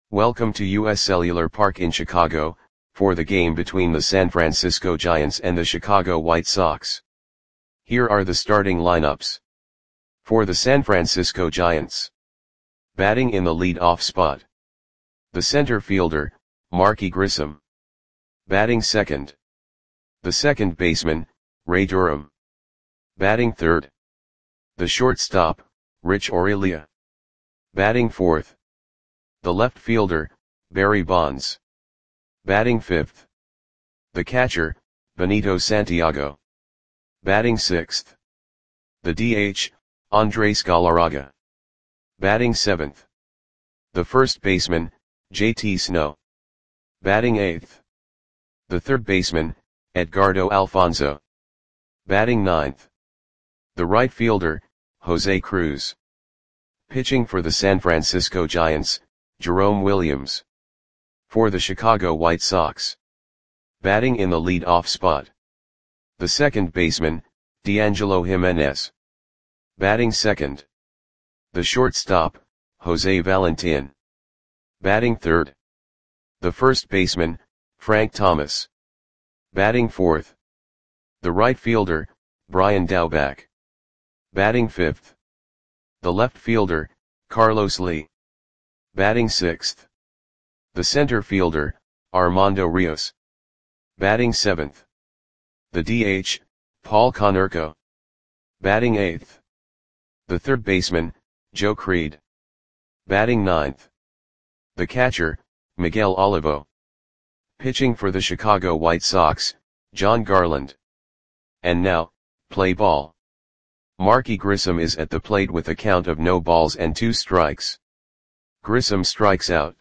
Welcome to US Cellular Park in Chicago, for the game between the San Francisco Giants and the Chicago White Sox. Here are the starting lineups. For the San Francisco Giants. Batting in the lead-off spot. The center fielder, Marky Grissom. Batting second. The second baseman, Ray Durham. Batting third. The shortstop, Rich Aurilia. Batting fourth. The left fielder, Barry Bonds. Batting fifth. The catcher, Benito Santiago. Batting sixth. The DH, Andres Galarraga. Batting seventh. The first baseman, JT Snow. Batting eighth. The third baseman, Edgardo Alfonzo. Batting ninth. The right fielder, Jose Cruz. Pitching for the San Francisco Giants, Jerome Williams. For the Chicago White Sox. Batting in the lead-off spot. The second baseman, D'Angelo Jimenez. Batting second. The shortstop, Jose Valentin. Batting third. The first baseman, Frank Thomas. Batting fourth. The right fielder, Brian Daubach. Batting fifth. The left fielder, Carlos Lee. Batting sixth. The center fielder, Armando Rios. Batting seventh. The DH, Paul Konerko. Batting eighth. The third baseman, Joe Creed. Batting ninth. The catcher, Miguel Olivo. Pitching for the Chicago White Sox, John Garland. And now, play ball. Marky Grissom is at the plate with a count of no balls and 2 strikes. Grissom strikes out.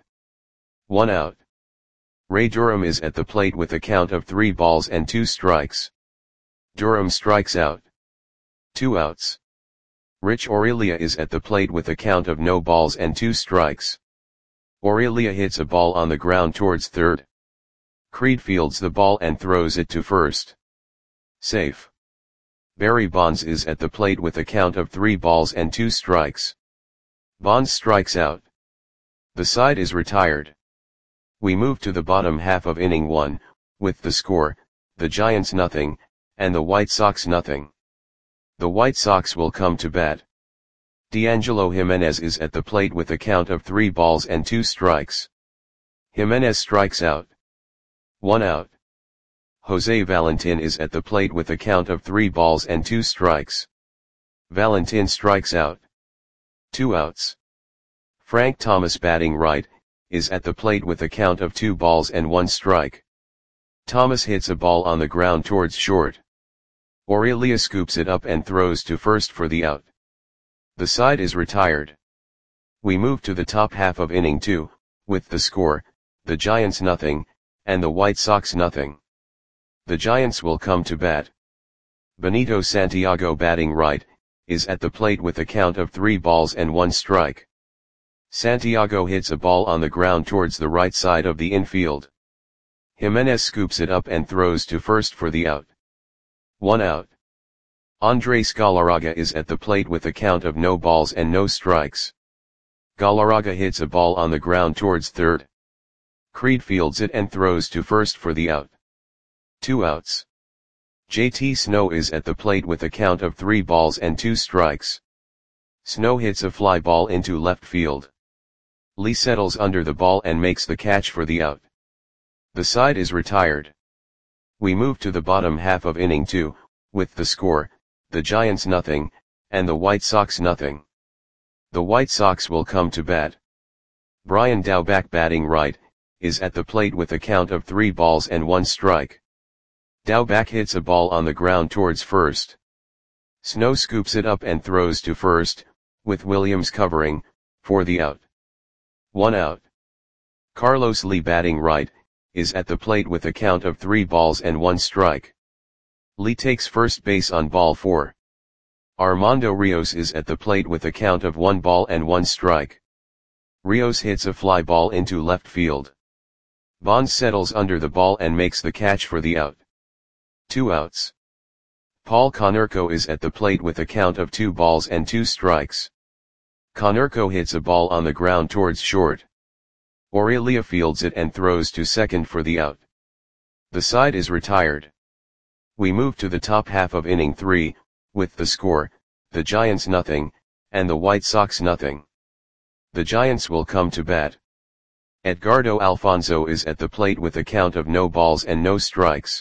1 out. Ray Durham is at the plate with a count of 3 balls and 2 strikes. Durham strikes out. 2 outs. Rich Aurilia is at the plate with a count of no balls and 2 strikes. Aurilia hits a ball on the ground towards third. Creed fields the ball and throws it to first. Safe. Barry Bonds is at the plate with a count of 3 balls and 2 strikes. Bonds strikes out. The side is retired. We move to the bottom half of inning 1, with the score, the Giants nothing, and the White Sox nothing. The White Sox will come to bat. D'Angelo Jimenez is at the plate with a count of 3 balls and 2 strikes. Jimenez strikes out. 1 out. Jose Valentin is at the plate with a count of 3 balls and 2 strikes. Valentin strikes out. 2 outs. Frank Thomas batting right, is at the plate with a count of 2 balls and 1 strike. Thomas hits a ball on the ground towards short. Aurilia scoops it up and throws to first for the out. The side is retired. We move to the top half of inning 2, with the score, the Giants nothing, and the White Sox nothing. The Giants will come to bat. Benito Santiago batting right, is at the plate with a count of 3 balls and 1 strike. Santiago hits a ball on the ground towards the right side of the infield. Jimenez scoops it up and throws to first for the out. 1 out. Andres Galarraga is at the plate with a count of no balls and no strikes. Galarraga hits a ball on the ground towards third. Creed fields it and throws to first for the out. 2 outs. JT Snow is at the plate with a count of 3 balls and 2 strikes. Snow hits a fly ball into left field. Lee settles under the ball and makes the catch for the out. The side is retired. We move to the bottom half of inning 2, with the score, the Giants nothing, and the White Sox nothing. The White Sox will come to bat. Brian Daubach batting right, is at the plate with a count of 3 balls and 1 strike. Daubach hits a ball on the ground towards first. Snow scoops it up and throws to first, with Williams covering, for the out. 1 out. Carlos Lee batting right, is at the plate with a count of 3 balls and 1 strike. Lee takes first base on ball 4. Armando Rios is at the plate with a count of 1 ball and 1 strike. Rios hits a fly ball into left field. Bonds settles under the ball and makes the catch for the out. 2 outs. Paul Konerko is at the plate with a count of 2 balls and 2 strikes. Konerko hits a ball on the ground towards short. Aurelia fields it and throws to second for the out. The side is retired. We move to the top half of inning 3, with the score, the Giants nothing, and the White Sox nothing. The Giants will come to bat. Edgardo Alfonzo is at the plate with a count of no balls and no strikes.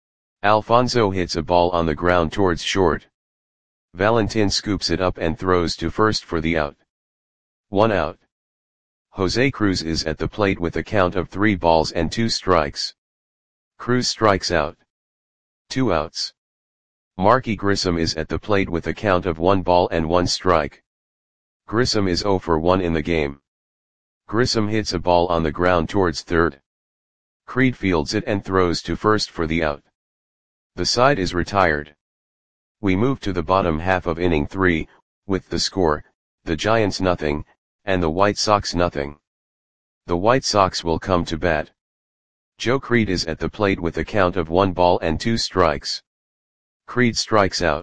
Alfonzo hits a ball on the ground towards short. Valentin scoops it up and throws to first for the out. 1 out. Jose Cruz is at the plate with a count of 3 balls and 2 strikes. Cruz strikes out. 2 outs. Marky Grissom is at the plate with a count of 1 ball and 1 strike. Grissom is 0 for 1 in the game. Grissom hits a ball on the ground towards third. Creed fields it and throws to first for the out. The side is retired. We move to the bottom half of inning 3, with the score, the Giants nothing, and the White Sox nothing. The White Sox will come to bat. Joe Creed is at the plate with a count of 1 ball and 2 strikes. Creed strikes out.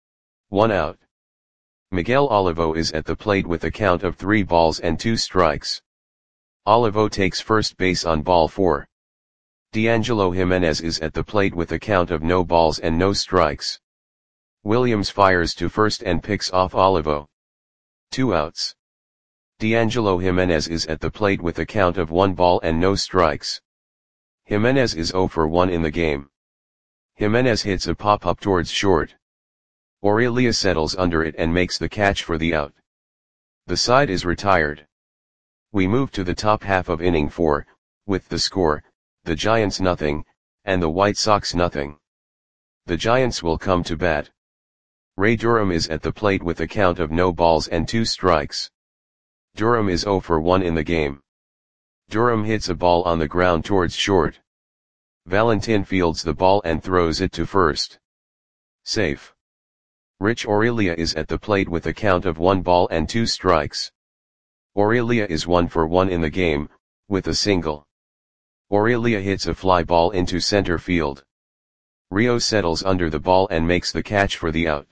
1 out. Miguel Olivo is at the plate with a count of 3 balls and 2 strikes. Olivo takes first base on ball 4. D'Angelo Jimenez is at the plate with a count of no balls and no strikes. Williams fires to first and picks off Olivo. 2 outs. D'Angelo Jimenez is at the plate with a count of 1 ball and no strikes. Jimenez is 0 for 1 in the game. Jimenez hits a pop-up towards short. Aurelia settles under it and makes the catch for the out. The side is retired. We move to the top half of inning 4, with the score, the Giants nothing, and the White Sox nothing. The Giants will come to bat. Ray Durham is at the plate with a count of no balls and 2 strikes. Durham is 0 for 1 in the game. Durham hits a ball on the ground towards short. Valentin fields the ball and throws it to first. Safe. Rich Aurelia is at the plate with a count of 1 ball and 2 strikes. Aurelia is 1 for 1 in the game, with a single. Aurelia hits a fly ball into center field. Rio settles under the ball and makes the catch for the out.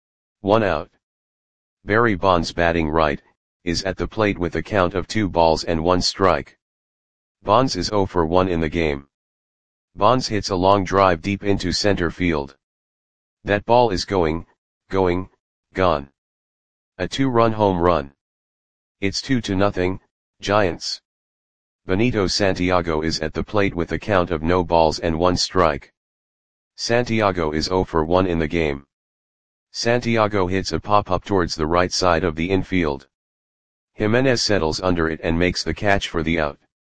1 out. Barry Bonds, batting right, is at the plate with a count of 2 balls and 1 strike. Bonds is 0 for 1 in the game. Bonds hits a long drive deep into center field. That ball is gone. A 2-run home run. It's 2-0, Giants. Benito Santiago is at the plate with a count of no balls and 1 strike. Santiago is 0 for 1 in the game. Santiago hits a pop-up towards the right side of the infield. Jimenez settles under it and makes the catch for the out.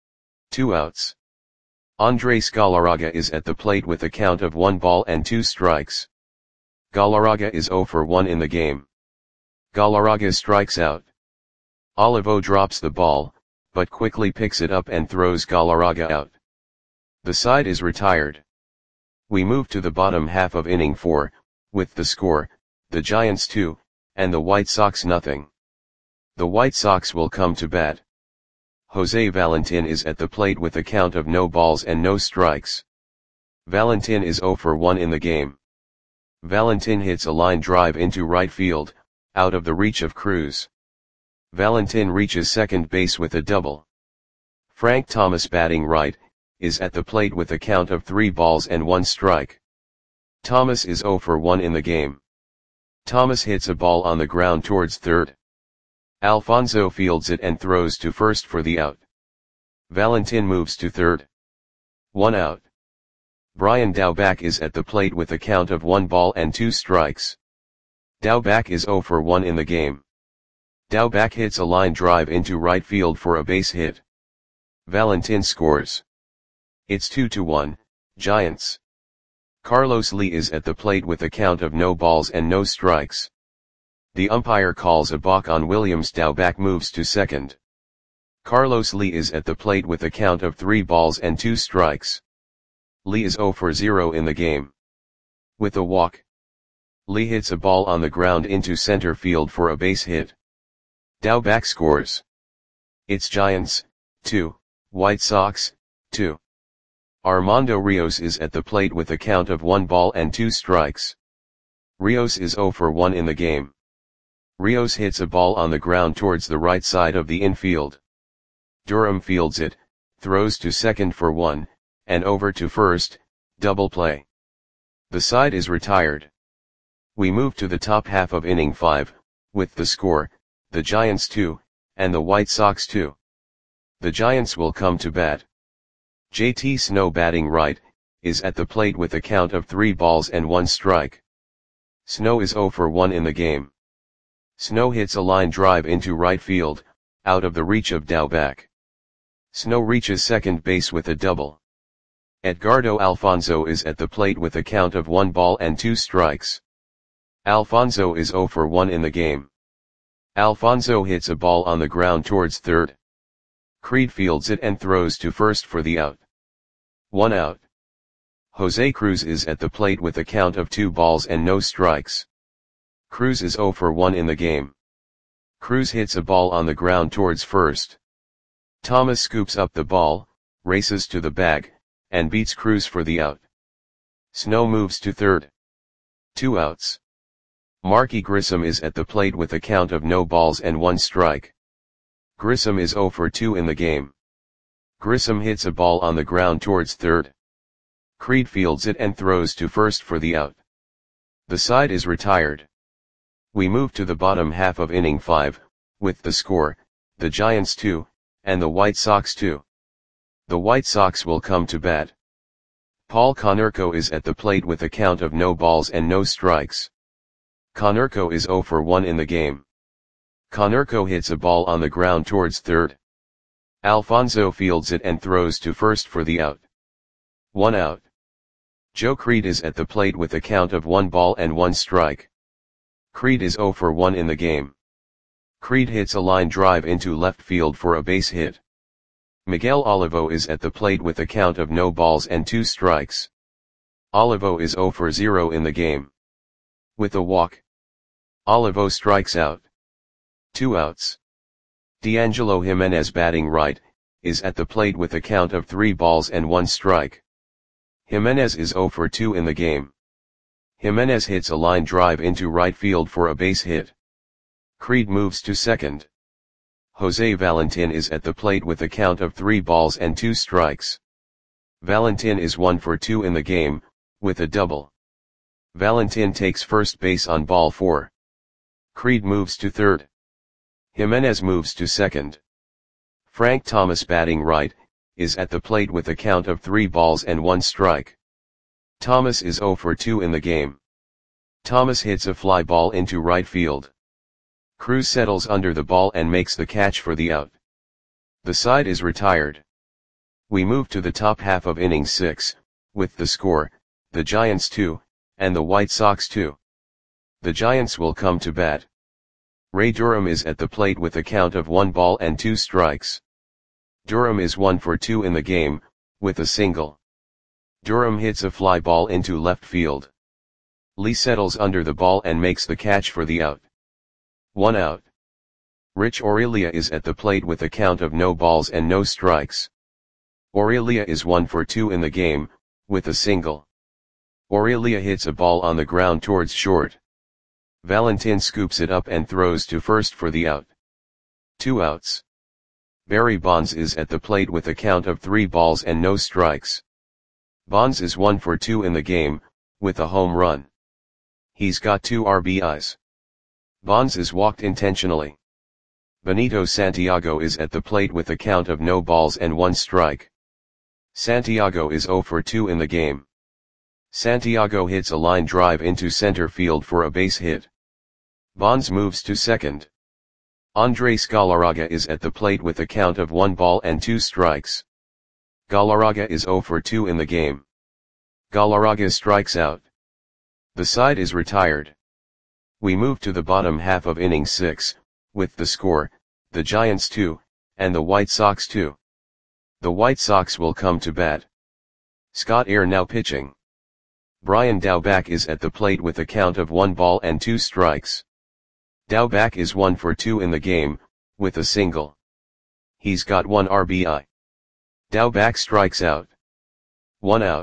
2 outs. Andres Galarraga is at the plate with a count of 1 ball and 2 strikes. Galarraga is 0 for 1 in the game. Galarraga strikes out. Olivo drops the ball, but quickly picks it up and throws Galarraga out. The side is retired. We move to the bottom half of inning 4, with the score, the Giants 2, and the White Sox nothing. The White Sox will come to bat. Jose Valentin is at the plate with a count of no balls and no strikes. Valentin is 0 for 1 in the game. Valentin hits a line drive into right field, out of the reach of Cruz. Valentin reaches second base with a double. Frank Thomas, batting right, is at the plate with a count of 3 balls and 1 strike. Thomas is 0 for 1 in the game. Thomas hits a ball on the ground towards third. Alfonzo fields it and throws to first for the out. Valentin moves to third. 1 out. Brian Daubach is at the plate with a count of 1 ball and 2 strikes. Daubach is 0 for 1 in the game. Daubach hits a line drive into right field for a base hit. Valentin scores. It's 2-1, Giants. Carlos Lee is at the plate with a count of no balls and no strikes. The umpire calls a balk on Williams. Daubach moves to second. Carlos Lee is at the plate with a count of 3 balls and 2 strikes. Lee is 0 for 0 in the game. With a walk, Lee hits a ball on the ground into center field for a base hit. Daubach scores. It's Giants, 2, White Sox, 2. Armando Rios is at the plate with a count of 1 ball and 2 strikes. Rios is 0 for 1 in the game. Rios hits a ball on the ground towards the right side of the infield. Durham fields it, throws to second for 1, and over to first, double play. The side is retired. We move to the top half of inning 5, with the score, the Giants 2, and the White Sox 2. The Giants will come to bat. JT Snow batting right, is at the plate with a count of 3 balls and 1 strike. Snow is 0 for 1 in the game. Snow hits a line drive into right field, out of the reach of Daubach. Snow reaches second base with a double. Edgardo Alfonzo is at the plate with a count of 1 ball and 2 strikes. Alfonzo is 0 for 1 in the game. Alfonzo hits a ball on the ground towards third. Creed fields it and throws to first for the out. 1 out. Jose Cruz is at the plate with a count of 2 balls and no strikes. Cruz is 0 for 1 in the game. Cruz hits a ball on the ground towards first. Thomas scoops up the ball, races to the bag, and beats Cruz for the out. Snow moves to third. 2 outs. Marky Grissom is at the plate with a count of no balls and 1 strike. Grissom is 0 for 2 in the game. Grissom hits a ball on the ground towards third. Creed fields it and throws to first for the out. The side is retired. We move to the bottom half of inning 5, with the score, the Giants 2, and the White Sox 2. The White Sox will come to bat. Paul Konerko is at the plate with a count of no balls and no strikes. Konerko is 0 for 1 in the game. Konerko hits a ball on the ground towards third. Alfonzo fields it and throws to first for the out. 1 out. Joe Creed is at the plate with a count of 1 ball and 1 strike. Creed is 0 for 1 in the game. Creed hits a line drive into left field for a base hit. Miguel Olivo is at the plate with a count of no balls and 2 strikes. Olivo is 0 for 0 in the game. With a walk, Olivo strikes out. 2 outs. D'Angelo Jimenez batting right, is at the plate with a count of 3 balls and 1 strike. Jimenez is 0 for 2 in the game. Jimenez hits a line drive into right field for a base hit. Creed moves to second. Jose Valentin is at the plate with a count of 3 balls and 2 strikes. Valentin is 1 for 2 in the game, with a double. Valentin takes first base on ball 4. Creed moves to third. Jimenez moves to second. Frank Thomas batting right, is at the plate with a count of 3 balls and 1 strike. Thomas is 0 for 2 in the game. Thomas hits a fly ball into right field. Cruz settles under the ball and makes the catch for the out. The side is retired. We move to the top half of inning 6, with the score, the Giants 2, and the White Sox 2. The Giants will come to bat. Ray Durham is at the plate with a count of 1 ball and 2 strikes. Durham is 1 for 2 in the game, with a single. Durham hits a fly ball into left field. Lee settles under the ball and makes the catch for the out. 1 out. Rich Aurelia is at the plate with a count of no balls and no strikes. Aurelia is 1 for 2 in the game, with a single. Aurelia hits a ball on the ground towards short. Valentin scoops it up and throws to first for the out. 2 outs. Barry Bonds is at the plate with a count of 3 balls and no strikes. Bonds is 1 for 2 in the game, with a home run. He's got 2 RBIs. Bonds is walked intentionally. Benito Santiago is at the plate with a count of no balls and 1 strike. Santiago is 0 for 2 in the game. Santiago hits a line drive into center field for a base hit. Bonds moves to second. Andres Galarraga is at the plate with a count of 1 ball and 2 strikes. Galarraga is 0 for 2 in the game. Galarraga strikes out. The side is retired. We move to the bottom half of inning 6, with the score, the Giants 2, and the White Sox 2. The White Sox will come to bat. Scott Air now pitching. Brian Daubach is at the plate with a count of 1 ball and 2 strikes. Daubach is 1 for 2 in the game, with a single. He's got 1 RBI. Daubach strikes out. 1 out.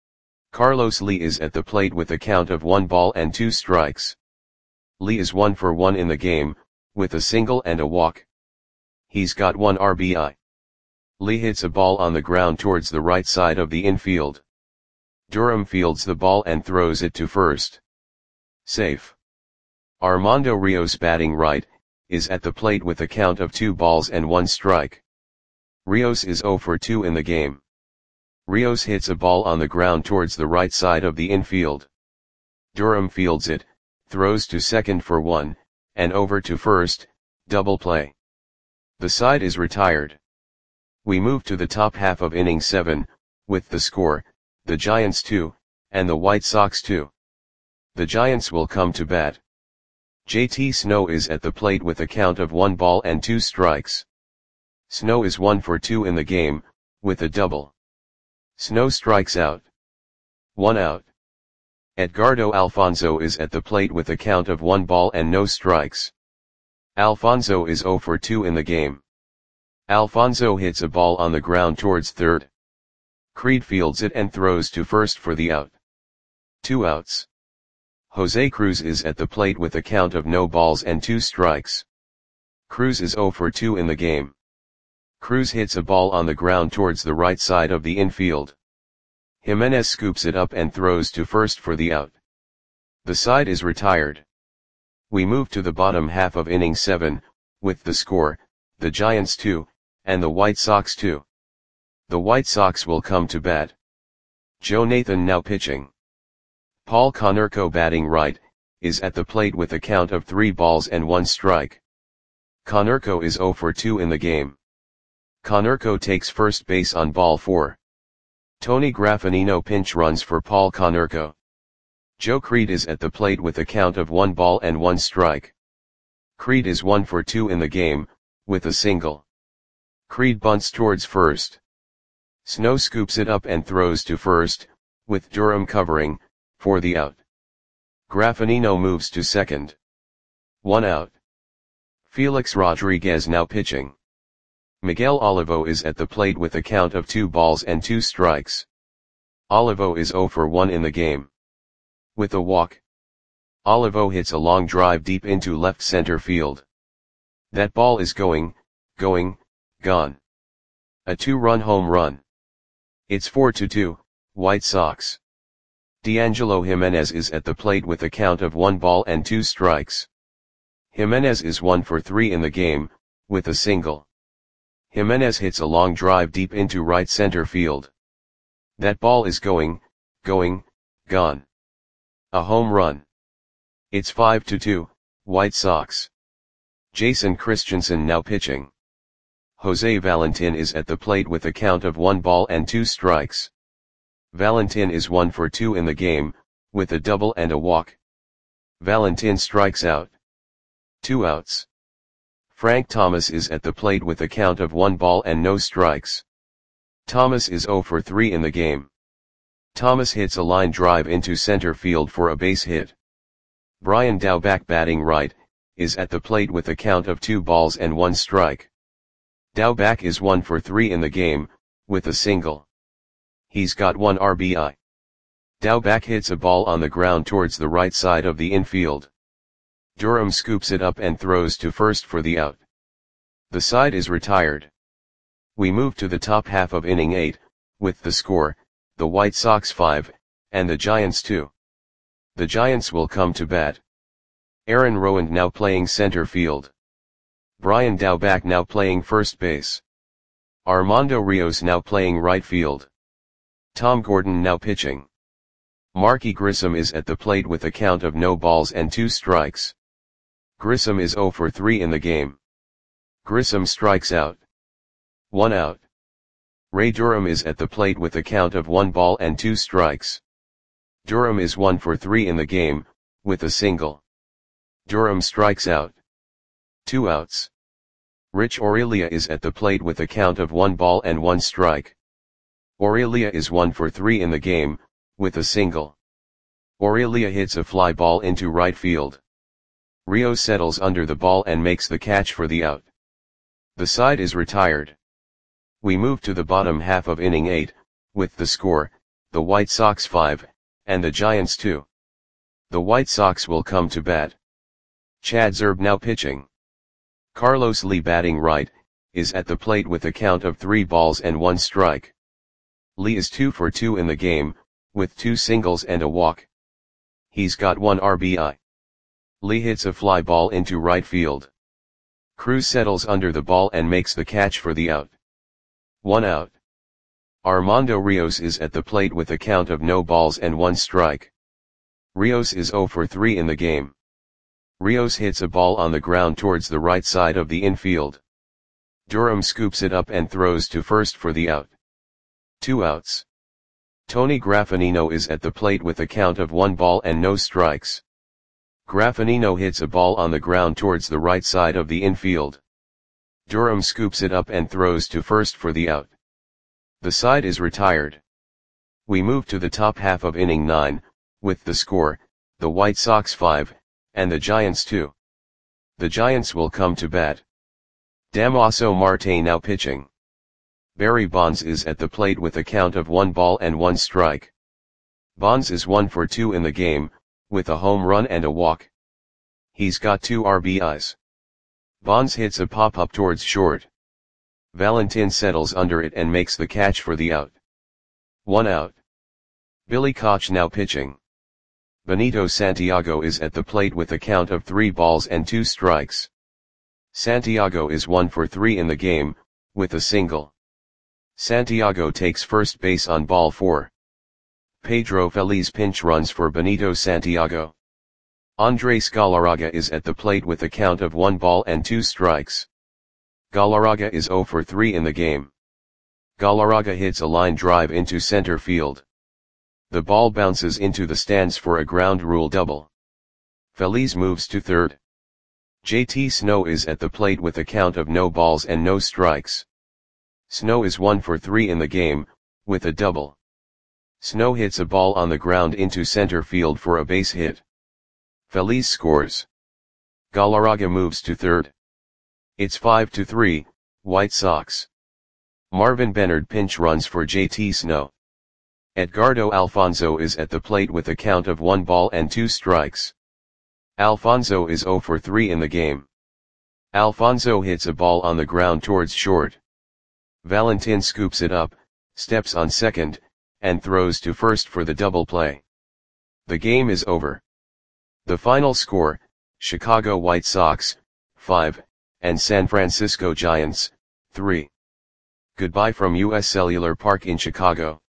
Carlos Lee is at the plate with a count of 1 ball and 2 strikes. Lee is 1 for 1 in the game, with a single and a walk. He's got 1 RBI. Lee hits a ball on the ground towards the right side of the infield. Durham fields the ball and throws it to first. Safe. Armando Rios, batting right, is at the plate with a count of 2 balls and 1 strike. Rios is 0 for 2 in the game. Rios hits a ball on the ground towards the right side of the infield. Durham fields it, throws to second for 1, and over to first, double play. The side is retired. We move to the top half of inning 7, with the score, the Giants 2, and the White Sox 2. The Giants will come to bat. JT Snow is at the plate with a count of 1 ball and 2 strikes. Snow is 1 for 2 in the game, with a double. Snow strikes out. 1 out. Edgardo Alfonzo is at the plate with a count of 1 ball and no strikes. Alfonzo is 0 for 2 in the game. Alfonzo hits a ball on the ground towards third. Creed fields it and throws to first for the out. 2 outs. Jose Cruz is at the plate with a count of no balls and 2 strikes. Cruz is 0 for 2 in the game. Cruz hits a ball on the ground towards the right side of the infield. Jimenez scoops it up and throws to first for the out. The side is retired. We move to the bottom half of inning 7, with the score, the Giants 2, and the White Sox 2. The White Sox will come to bat. Joe Nathan now pitching. Paul Konerko, batting right, is at the plate with a count of 3 balls and 1 strike. Konerko is 0 for 2 in the game. Konerko takes first base on ball 4. Tony Graffinino pinch runs for Paul Konerko. Joe Creed is at the plate with a count of 1 ball and 1 strike. Creed is 1 for 2 in the game, with a single. Creed bunts towards first. Snow scoops it up and throws to first, with Durham covering, for the out. Graffinino moves to second. 1 out. Felix Rodriguez now pitching. Miguel Olivo is at the plate with a count of 2 balls and 2 strikes. Olivo is 0 for 1 in the game. With a walk. Olivo hits a long drive deep into left center field. That ball is going, gone. A 2-run home run. It's 4-2, White Sox. D'Angelo Jimenez is at the plate with a count of 1 ball and 2 strikes. Jimenez is 1 for 3 in the game, with a single. Jimenez hits a long drive deep into right center field. That ball is going, gone. A home run. It's 5-2, White Sox. Jason Christensen now pitching. Jose Valentin is at the plate with a count of 1 ball and 2 strikes. Valentin is 1 for 2 in the game, with a double and a walk. Valentin strikes out. 2 outs. Frank Thomas is at the plate with a count of 1 ball and no strikes. Thomas is 0 for 3 in the game. Thomas hits a line drive into center field for a base hit. Brian Daubach, batting right, is at the plate with a count of 2 balls and 1 strike. Daubach is 1 for 3 in the game, with a single. He's got 1 RBI. Daubach hits a ball on the ground towards the right side of the infield. Durham scoops it up and throws to first for the out. The side is retired. We move to the top half of inning 8, with the score, the White Sox 5, and the Giants 2. The Giants will come to bat. Aaron Rowand now playing center field. Brian Daubach now playing first base. Armando Rios now playing right field. Tom Gordon now pitching. Marky Grissom is at the plate with a count of no balls and 2 strikes. Grissom is 0 for 3 in the game. Grissom strikes out. 1 out. Ray Durham is at the plate with a count of 1 ball and 2 strikes. Durham is 1 for 3 in the game, with a single. Durham strikes out. 2 outs. Rich Aurelia is at the plate with a count of 1 ball and 1 strike. Aurelia is 1 for 3 in the game, with a single. Aurelia hits a fly ball into right field. Rio settles under the ball and makes the catch for the out. The side is retired. We move to the bottom half of inning 8, with the score, the White Sox 5, and the Giants 2. The White Sox will come to bat. Chad Zerbe now pitching. Carlos Lee, batting right, is at the plate with a count of 3 balls and 1 strike. Lee is 2 for 2 in the game, with 2 singles and a walk. He's got 1 RBI. Lee hits a fly ball into right field. Cruz settles under the ball and makes the catch for the out. 1 out. Armando Rios is at the plate with a count of no balls and 1 strike. Rios is 0 for 3 in the game. Rios hits a ball on the ground towards the right side of the infield. Durham scoops it up and throws to first for the out. 2 outs. Tony Graffinino is at the plate with a count of 1 ball and no strikes. Graffinino hits a ball on the ground towards the right side of the infield. Durham scoops it up and throws to first for the out. The side is retired. We move to the top half of inning 9, with the score, the White Sox 5, and the Giants 2. The Giants will come to bat. Damaso Marte now pitching. Barry Bonds is at the plate with a count of 1 ball and 1 strike. Bonds is 1 for 2 in the game, with a home run and a walk. He's got 2 RBIs. Bonds hits a pop-up towards short. Valentin settles under it and makes the catch for the out. 1 out. Billy Koch now pitching. Benito Santiago is at the plate with a count of 3 balls and 2 strikes. Santiago is 1 for 3 in the game, with a single. Santiago takes first base on ball 4. Pedro Feliz pinch runs for Benito Santiago. Andres Galarraga is at the plate with a count of 1 ball and 2 strikes. Galarraga is 0 for 3 in the game. Galarraga hits a line drive into center field. The ball bounces into the stands for a ground rule double. Feliz moves to third. JT Snow is at the plate with a count of no balls and no strikes. Snow is 1 for 3 in the game, with a double. Snow hits a ball on the ground into center field for a base hit. Feliz scores. Galarraga moves to third. It's 5-3, White Sox. Marvin Benard pinch runs for JT Snow. Edgardo Alfonzo is at the plate with a count of 1 ball and 2 strikes. Alfonzo is 0 for 3 in the game. Alfonzo hits a ball on the ground towards short. Valentin scoops it up, steps on second, and throws to first for the double play. The game is over. The final score, Chicago White Sox, 5, and San Francisco Giants, 3. Goodbye from US Cellular Park in Chicago.